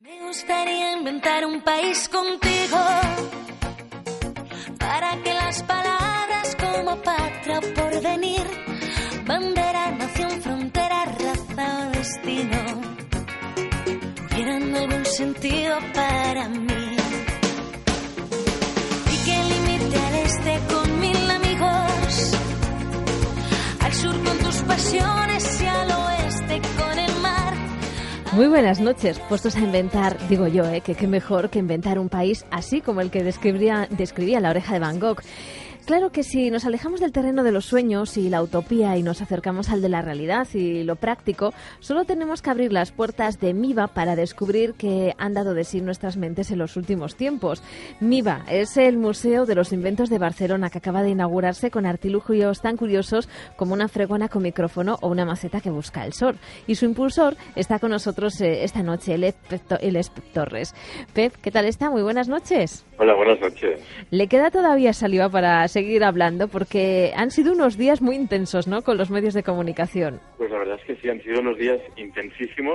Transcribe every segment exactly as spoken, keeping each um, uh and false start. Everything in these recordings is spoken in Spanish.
Me gustaría inventar un país contigo, para que las palabras como patria o porvenir, bandera, nación, frontera, raza o destino, tuvieran algún sentido para mí. Y que limite al este con mil amigos, al sur con tus pasiones y al oeste con el mar. Muy buenas noches, puestos a inventar, digo yo, ¿eh? que qué mejor que inventar un país así como el que describía, describía La Oreja de Van Gogh. Claro que si nos alejamos del terreno de los sueños y la utopía y nos acercamos al de la realidad y lo práctico, solo tenemos que abrir las puertas de MIBA para descubrir qué han dado de sí nuestras mentes en los últimos tiempos. MIBA es el Museo de los Inventos de Barcelona, que acaba de inaugurarse con artilugios tan curiosos como una fregona con micrófono o una maceta que busca el sol. Y su impulsor está con nosotros eh, esta noche, el Pep Torres. Pep, ¿qué tal está? Muy buenas noches. Hola, buenas noches. ¿Le queda todavía saliva para seguir hablando? Porque han sido unos días muy intensos, ¿no?, con los medios de comunicación. Pues la verdad es que sí, han sido unos días intensísimos,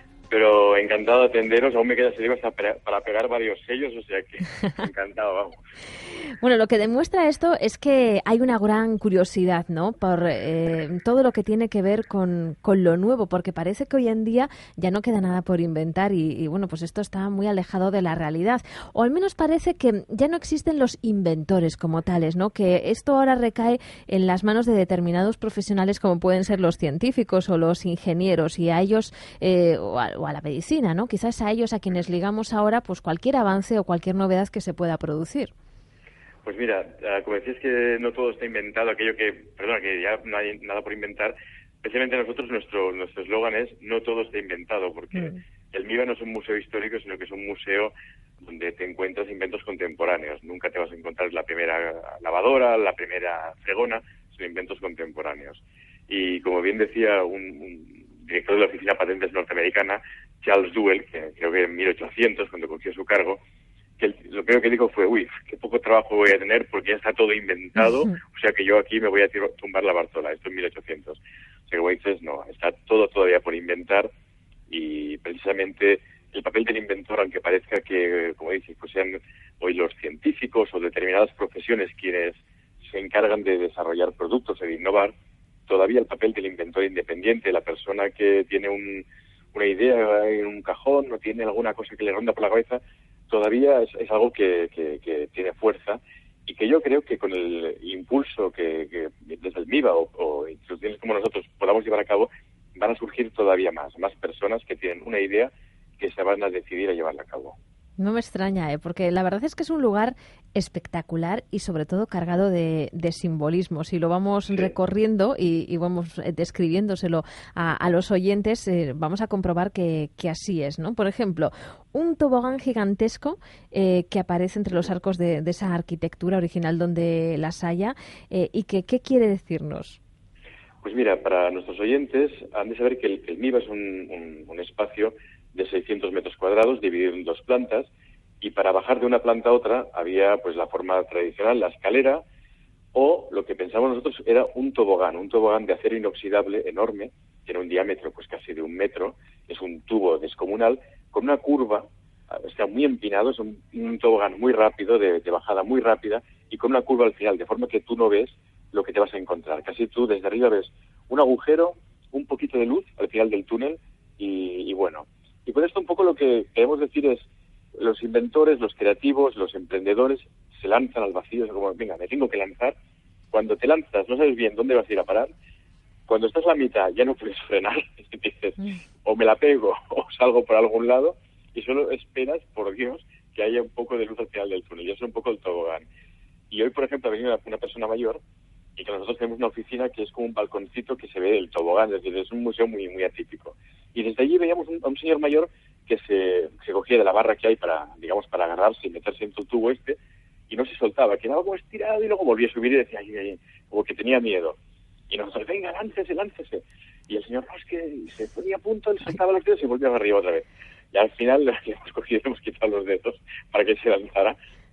pero encantado de atenderos. Aún me queda saliva para pegar varios sellos, o sea que encantado, vamos. Bueno, lo que demuestra esto es que hay una gran curiosidad, ¿no?, por eh, todo lo que tiene que ver con, con lo nuevo, porque parece que hoy en día ya no queda nada por inventar y, y, bueno, pues esto está muy alejado de la realidad. O al menos parece que ya no existen los inventores como tales, ¿no?, que esto ahora recae en las manos de determinados profesionales como pueden ser los científicos o los ingenieros y a ellos, eh, o, a, o a la medicina, ¿no?, quizás a ellos a quienes ligamos ahora pues cualquier avance o cualquier novedad que se pueda producir. Pues mira, como decías que no todo está inventado, aquello que, perdona, que ya no hay nada por inventar, especialmente nosotros nuestro nuestro eslogan es no todo está inventado, porque mm. el MIBA no es un museo histórico, sino que es un museo donde te encuentras inventos contemporáneos. Nunca te vas a encontrar la primera lavadora, la primera fregona, son inventos contemporáneos. Y como bien decía un, un director de la Oficina de Patentes norteamericana, Charles Duell, que creo que en mil ochocientos, cuando cogió su cargo, que el, lo primero que dijo fue, uy, qué poco trabajo voy a tener porque ya está todo inventado, uh-huh. o sea que yo aquí me voy a tumbar la Bartola, esto en mil ochocientos. O sea que White dices, no, está todo todavía por inventar y precisamente el papel del inventor, aunque parezca que, como dices, pues sean hoy los científicos o determinadas profesiones quienes se encargan de desarrollar productos y de innovar, todavía el papel del inventor independiente, la persona que tiene un, una idea en un cajón o tiene alguna cosa que le ronda por la cabeza, todavía es, es algo que, que, que tiene fuerza y que yo creo que con el impulso que, que desde el MIBA o, o instituciones como nosotros podamos llevar a cabo, van a surgir todavía más, más personas que tienen una idea que se van a decidir a llevarla a cabo. No me extraña, ¿eh? Porque la verdad es que es un lugar espectacular y sobre todo cargado de, de simbolismos. Si lo vamos sí. recorriendo y, y vamos describiéndoselo a, a los oyentes, eh, vamos a comprobar que, que así es, ¿no? Por ejemplo, un tobogán gigantesco eh, que aparece entre los arcos de, de esa arquitectura original donde las haya eh, y que, ¿qué quiere decirnos? Pues mira, para nuestros oyentes han de saber que el, el MIBA es un, un, un espacio de seiscientos metros cuadrados dividido en dos plantas y para bajar de una planta a otra había pues la forma tradicional, la escalera, o lo que pensamos nosotros era un tobogán, un tobogán de acero inoxidable enorme, tiene un diámetro pues casi de un metro, es un tubo descomunal con una curva, está muy empinado, es un, un tobogán muy rápido, de, de bajada muy rápida y con una curva al final, de forma que tú no ves lo que te vas a encontrar. Casi tú desde arriba ves un agujero, un poquito de luz al final del túnel y, y bueno. Y con esto un poco lo que queremos decir es, los inventores, los creativos, los emprendedores se lanzan al vacío, es como, venga, me tengo que lanzar. Cuando te lanzas no sabes bien dónde vas a ir a parar. Cuando estás a la mitad ya no puedes frenar, dices, o me la pego o salgo por algún lado y solo esperas, por Dios, que haya un poco de luz al final del túnel. Y eso es un poco el tobogán. Y hoy, por ejemplo, ha venido una persona mayor y que nosotros tenemos una oficina que es como un balconcito que se ve el tobogán, es decir, es un museo muy muy atípico. Y desde allí veíamos un, a un señor mayor que se, se cogía de la barra que hay para, digamos, para agarrarse y meterse en tu tubo este, y no se soltaba, quedaba como estirado y luego volvía a subir y decía, ay, ay, como que tenía miedo. Y nosotros, venga, láncese, láncese. Y el señor, no, es que se ponía a punto, él soltaba los dedos y volvía arriba otra vez. Y al final le hemos cogido y hemos quitado los dedos para que se lanzara,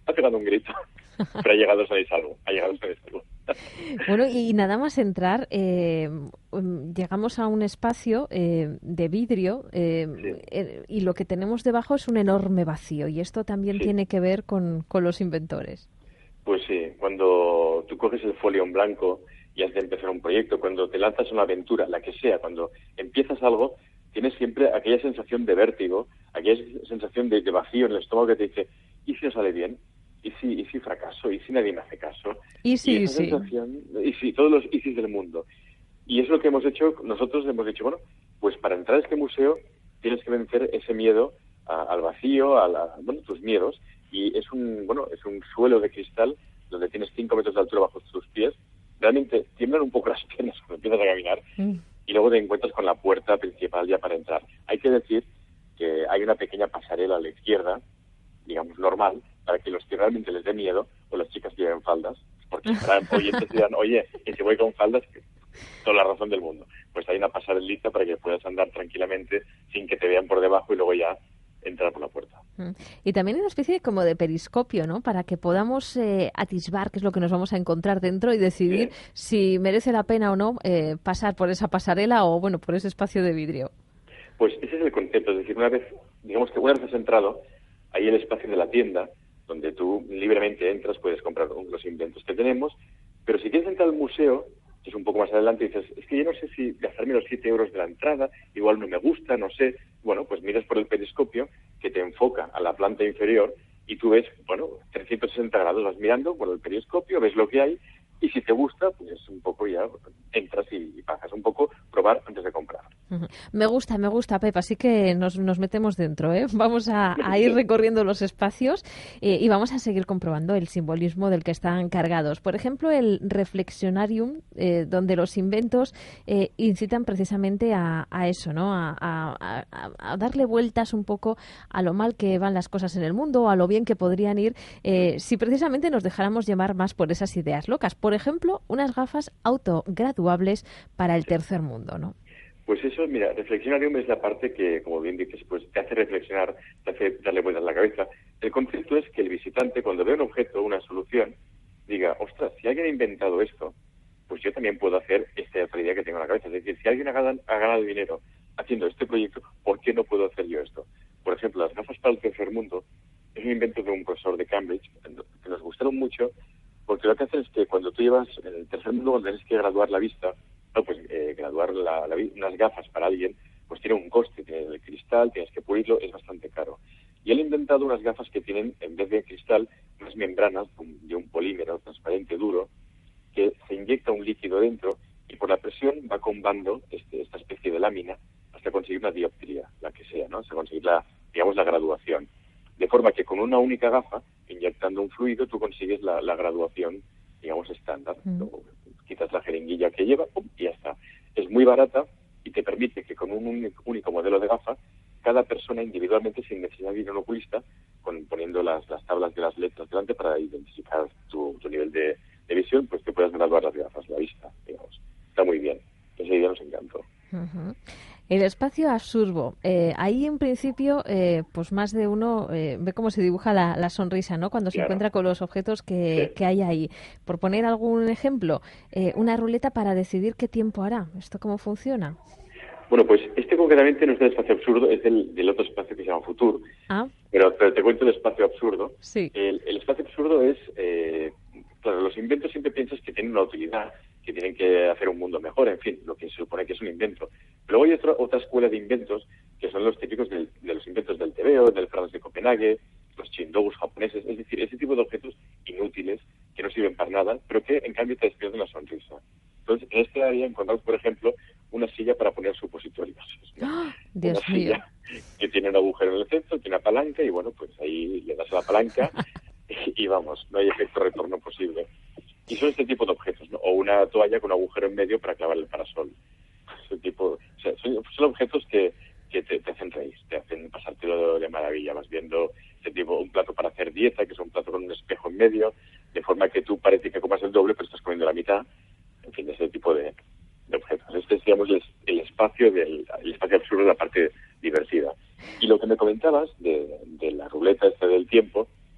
ha pegado un grito, pero ha llegado sano y salvo, ha llegado sano y salvo. Bueno, y nada más entrar, eh, llegamos a un espacio eh, de vidrio eh, Sí. eh, y lo que tenemos debajo es un enorme vacío, y esto también Sí. tiene que ver con, con los inventores. Pues sí, cuando tú coges el folio en blanco y has de empezar un proyecto, cuando te lanzas a una aventura, la que sea, cuando empiezas algo, tienes siempre aquella sensación de vértigo, aquella sensación de, de vacío en el estómago que te dice, ¿y si no sale bien? ¿Y si, y si fracaso? ¿Y si nadie me hace caso? Y sí, y esa sí. sensación, y si, todos los isis del mundo. Y es lo que hemos hecho, nosotros hemos dicho, bueno, pues para entrar a este museo tienes que vencer ese miedo a, al vacío, a la, bueno, tus miedos, y es un, bueno, es un suelo de cristal donde tienes cinco metros de altura bajo tus pies. Realmente tiemblan un poco las piernas cuando empiezas a caminar, Mm. y luego te encuentras con la puerta principal ya para entrar. Hay que decir que hay una pequeña pasarela a la izquierda, digamos normal, para que los que realmente les dé miedo, o las chicas que lleven faldas, porque habrá oyentes que dirán, oye, y si voy con faldas, toda la razón del mundo. Pues hay una pasarelita para que puedas andar tranquilamente sin que te vean por debajo y luego ya entrar por la puerta. Y también hay una especie como de periscopio, ¿no? Para que podamos eh, atisbar qué es lo que nos vamos a encontrar dentro y decidir Sí. si merece la pena o no eh, pasar por esa pasarela o, bueno, por ese espacio de vidrio. Pues ese es el concepto, es decir, una vez, digamos que una vez has entrado, hay el espacio de la tienda, donde tú libremente entras, puedes comprar los inventos que tenemos, pero si quieres entrar al museo, que es un poco más adelante, y dices, es que yo no sé si gastarme los siete euros de la entrada, igual no me gusta, no sé. Bueno, pues miras por el periscopio que te enfoca a la planta inferior y tú ves, bueno, trescientos sesenta grados, vas mirando por el periscopio, ves lo que hay y si te gusta, pues un poco ya entras y, y pagas un poco, probar antes de comprar. Uh-huh. Me gusta, me gusta, Pep, así que nos, nos metemos dentro, ¿eh? Vamos a, a ir recorriendo los espacios eh, y vamos a seguir comprobando el simbolismo del que están cargados. Por ejemplo, el Reflexionarium, eh, donde los inventos eh, incitan precisamente a, a eso, ¿no? A, a, a, a darle vueltas un poco a lo mal que van las cosas en el mundo, a lo bien que podrían ir, eh, si precisamente nos dejáramos llevar más por esas ideas locas. Por ejemplo, unas gafas autograduables para el tercer mundo, ¿no? Pues eso, mira, Reflexionarium es la parte que, como bien dices, pues te hace reflexionar, te hace darle vueltas a la cabeza. El concepto es que el visitante, cuando ve un objeto, una solución, diga, ostras, si alguien ha inventado esto, pues yo también puedo hacer esta otra idea que tengo en la cabeza. Es decir, si alguien ha ganado, ha ganado dinero haciendo este proyecto, ¿por qué no puedo hacer yo esto? Por ejemplo, las gafas para el tercer mundo es un invento de un profesor de Cambridge que nos gustaron mucho, porque lo que hacen es que cuando tú llevas en el tercer mundo, cuando tienes que graduar la vista, no, pues eh, graduar la, la, unas gafas para alguien, pues tiene un coste, tiene el cristal, tienes que pulirlo, es bastante caro. Y él ha inventado unas gafas que tienen, en vez de cristal, unas membranas de un polímero transparente duro, que se inyecta un líquido dentro y por la presión va combando este, esta especie de lámina hasta conseguir una dioptría, la que sea, ¿no? Hasta conseguir la, digamos, la graduación. De forma que con una única gafa, inyectando un fluido, tú consigues la, la graduación, digamos, estándar. Mm. Luego, quitas la jeringuilla que lleva, ¡pum!, y ya está. Es muy barata y te permite que con un único, único modelo de gafa, cada persona individualmente, sin necesidad de ir a un oculista, con, poniendo las, las tablas de las letras delante para identificar tu, tu nivel de, de visión, pues te puedas graduar las gafas, la vista, digamos. Está muy bien. Esa idea nos encantó. Uh-huh. El espacio absurdo. Eh, ahí, en principio, eh, pues más de uno eh, ve cómo se dibuja la, la sonrisa, ¿no? Cuando se claro. encuentra con los objetos que, sí. que hay ahí. Por poner algún ejemplo, eh, una ruleta para decidir qué tiempo hará. ¿Esto cómo funciona? Bueno, pues este concretamente no es del espacio absurdo, es del, del otro espacio que se llama Futur. Ah. Pero, pero te cuento el espacio absurdo. Sí. El, el espacio absurdo es, eh, claro, los inventos siempre piensas que tienen una utilidad, que tienen que hacer un mundo mejor, en fin, lo que se supone que es un invento. Pero hay otra, otra escuela de inventos que son los típicos del, de los inventos del T V O, del Franz de Copenhague, los chindogus japoneses, es decir, ese tipo de objetos inútiles que no sirven para nada, pero que en cambio te despiertan una sonrisa. Entonces, en este área encontramos, por ejemplo, una silla para poner supositorios. ¿No? ¡Oh, Dios una mío! Silla que tiene un agujero en el centro, tiene una palanca y bueno, pues ahí le das a la palanca y, y vamos, no hay efecto retorno posible. Y son este tipo de objetos, ¿no? O una toalla con un agujero en medio para clavar el parasol. Ese tipo, o sea, son, son objetos que, que te, te hacen reír, te hacen pasártelo de maravilla. Vas viendo este tipo, un plato para hacer dieta, que es un plato con un espejo en medio, de forma que tú parece que comas el doble, pero estás comiendo la mitad. En fin, ese tipo de, de objetos. Este es, digamos, el, el espacio del el espacio absurdo de la parte divertida. Y lo que me comentabas de, de la ruleta esta del tiempo,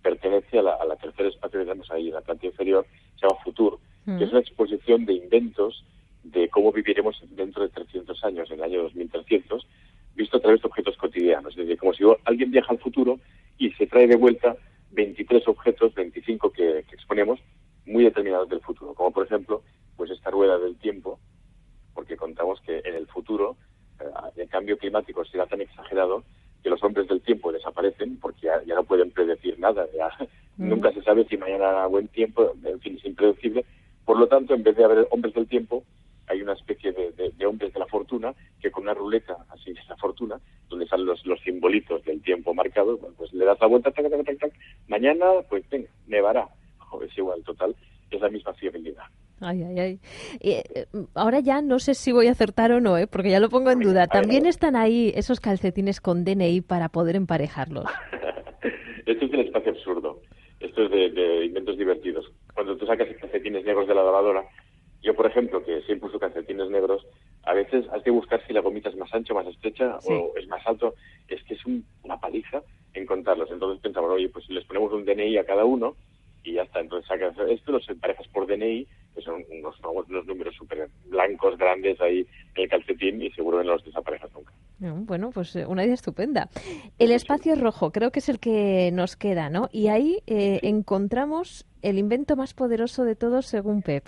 pertenece a la, a la tercera espacio que tenemos ahí en la planta inferior, se llama Futur, mm. que es una exposición de inventos de cómo viviremos dentro de trescientos años, en el año dos mil trescientos, visto a través de objetos cotidianos. Es decir, como si alguien viaja al futuro y se trae de vuelta veintitrés objetos, veinticinco que, que exponemos, muy determinados del futuro. Como por ejemplo, pues esta rueda del tiempo, porque contamos que en el futuro eh, el cambio climático será tan exagerado que los hombres del tiempo desaparecen porque ya, ya no pueden predecir nada. Ya, mm. Nunca se sabe si mañana hará buen tiempo, en fin, es impredecible. Por lo tanto, en vez de haber hombres del tiempo, hay una especie de, de, de hombres de la fortuna que con una ruleta así de la fortuna, donde salen los, los simbolitos del tiempo marcados, bueno, pues le das la vuelta, tac, tac, tac, tac, mañana, pues venga, nevará. Joder, es igual, total, es la misma fiabilidad. Ay, ay, ay. Eh, ahora ya no sé si voy a acertar o no, ¿eh? Porque ya lo pongo en duda. ¿También están ahí esos calcetines con D N I para poder emparejarlos? Esto es del espacio absurdo. Esto es de, de inventos divertidos. Cuando tú sacas calcetines negros de la lavadora, yo, por ejemplo, que siempre uso calcetines negros, a veces has de buscar si la gomita es más ancha, más estrecha sí. o es más alto. Es que es un, una paliza encontrarlos. Entonces pensamos, oye, pues les ponemos un D N I a cada uno y ya está. Entonces sacas esto, los emparejas por D N I, que son unos, unos números súper blancos, grandes ahí en el calcetín y seguro que no los desaparejas nunca. Bueno, pues una idea estupenda. El espacio rojo creo que es el que nos queda, ¿no? Y ahí eh, sí. encontramos el invento más poderoso de todos según Pep.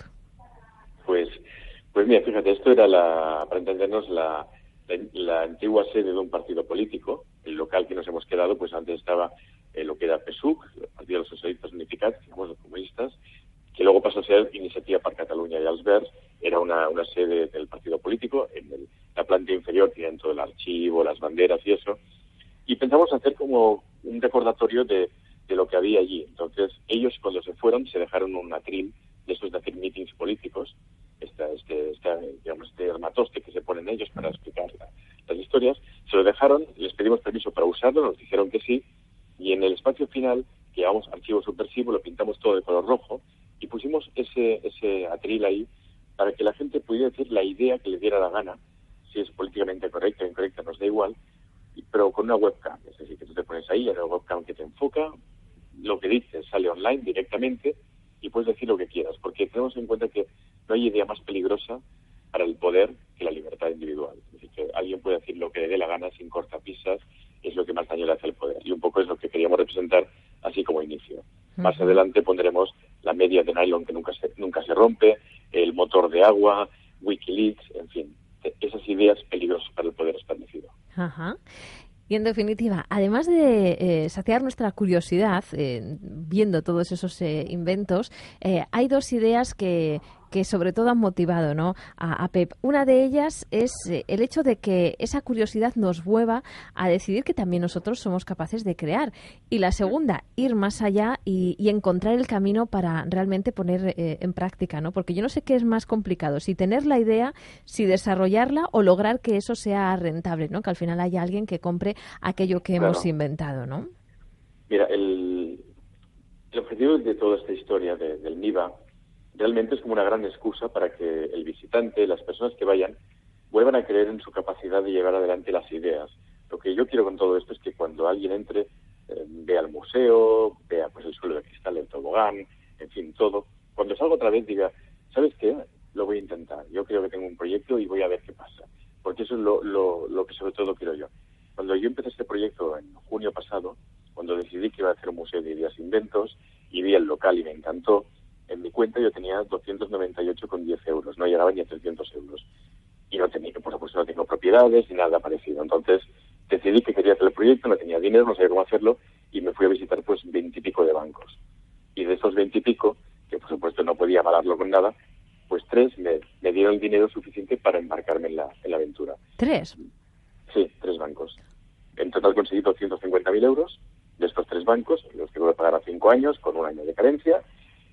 Pues, pues mira, fíjate, esto era, la, para entendernos, la, la, la antigua sede de un partido político. El local que nos hemos quedado, pues antes estaba eh, lo que era P S U C, el Partido de los Socialistas Unificats, digamos, los comunistas, que luego pasó a ser Iniciativa per Catalunya i els Verds. Era una, una sede del partido político. En el, la planta inferior tienen todo el archivo, las banderas y eso. Y pensamos hacer como un recordatorio de, de lo que había allí. Entonces, ellos cuando se fueron se dejaron un atril de esos de hacer meetings políticos, esta, este, esta, digamos, este armatoste que se ponen ellos para explicar la, las historias. Se lo dejaron, les pedimos permiso para usarlo, nos dijeron que sí, y en el espacio final, que llamamos archivo subversivo, lo pintamos todo de color rojo, y pusimos ese, ese atril ahí para que la gente pudiera decir la idea que le diera la gana, si es políticamente correcta o incorrecta, nos da igual, pero con una webcam. Es decir, que tú te pones ahí, hay una webcam que te enfoca, lo que dices sale online directamente y puedes decir lo que quieras, porque tenemos en cuenta que no hay idea más peligrosa para el poder que la libertad individual. Es decir, que alguien puede decir lo que le dé la gana sin cortapisas, es lo que más daño le hace al poder. Y un poco es lo que queríamos representar así como inicio. Uh-huh. Más adelante pondremos la media de nylon que nunca se, nunca se rompe, el motor de agua, Wikileaks, en fin, esas ideas peligrosas para el poder establecido. Ajá. Y en definitiva, además de eh, saciar nuestra curiosidad eh, viendo todos esos eh, inventos, eh, hay dos ideas que, que sobre todo han motivado, ¿no?, a, a Pep. Una de ellas es eh, el hecho de que esa curiosidad nos mueva a decidir que también nosotros somos capaces de crear. Y la segunda, ir más allá y, y encontrar el camino para realmente poner eh, en práctica, ¿no? Porque yo no sé qué es más complicado, si tener la idea, si desarrollarla o lograr que eso sea rentable, ¿no? Que al final haya alguien que compre aquello que claro. hemos inventado, ¿no? Mira, el, el objetivo de toda esta historia de, del MIBA realmente es como una gran excusa para que el visitante, las personas que vayan, vuelvan a creer en su capacidad de llevar adelante las ideas. Lo que yo quiero con todo esto es que cuando alguien entre, eh, vea el museo, vea pues el suelo de cristal, el tobogán, en fin, todo, cuando salga otra vez diga, ¿sabes qué? Lo voy a intentar. Yo creo que tengo un proyecto y voy a ver qué pasa. Porque eso es lo, lo, lo que sobre todo quiero yo. Cuando yo empecé este proyecto en junio pasado, cuando decidí que iba a hacer un museo de ideas e inventos y vi el local y me encantó, en mi cuenta yo tenía doscientos noventa y ocho con diez euros, no llegaba ni a trescientos euros. Y no tenía, por supuesto, no tengo propiedades ni nada parecido. Entonces decidí que quería hacer el proyecto, no tenía dinero, no sabía cómo hacerlo y me fui a visitar pues veintipico de bancos. Y de esos veintipico, que por supuesto no podía avalarlo con nada, pues tres me, me dieron el dinero suficiente para embarcarme en la, en la aventura. ¿Tres? Sí, tres bancos. En total conseguí doscientos cincuenta mil euros de estos tres bancos, los que voy a pagar a cinco años, con un año de carencia.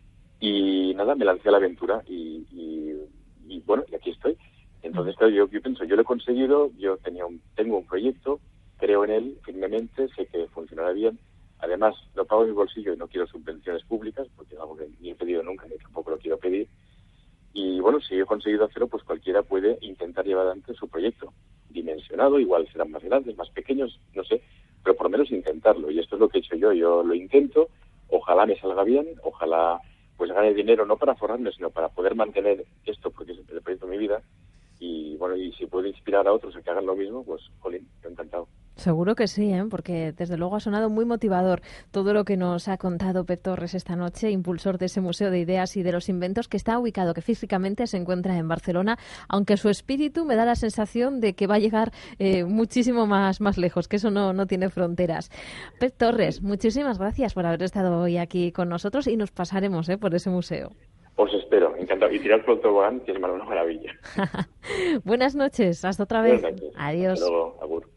Y nada, me lancé a la aventura y, y, y bueno, y aquí estoy. Entonces, claro, yo, yo pienso, yo lo he conseguido, yo tenía un, tengo un proyecto, creo en él firmemente, sé que funcionará bien. Además, lo pago en mi bolsillo y no quiero subvenciones públicas, porque es algo que ni he pedido nunca, ni tampoco lo quiero pedir. Y bueno, si he conseguido hacerlo, pues cualquiera puede intentar llevar adelante su proyecto. Dimensionado, igual serán más grandes, más pequeños, no sé, pero por lo menos intentarlo. Y esto es lo que he hecho yo. Yo lo intento, ojalá me salga bien, ojalá pues gane dinero, no para forrarme, sino para poder mantener esto, porque es el proyecto de mi vida. Y bueno, y si puedo inspirar a otros a que hagan lo mismo, pues, jolín, encantado. Seguro que sí, ¿eh? Porque desde luego ha sonado muy motivador todo lo que nos ha contado Pep Torres esta noche, impulsor de ese Museo de Ideas y de los Inventos que está ubicado, que físicamente se encuentra en Barcelona, aunque su espíritu me da la sensación de que va a llegar eh, muchísimo más, más lejos, que eso no, no tiene fronteras. Pep Torres, muchísimas gracias por haber estado hoy aquí con nosotros y nos pasaremos ¿eh? por ese museo. Os espero, encantado. Y tirar por el tobogán, que es una maravilla. Buenas noches, hasta otra vez. Buenas noches. Adiós. Hasta luego, agur.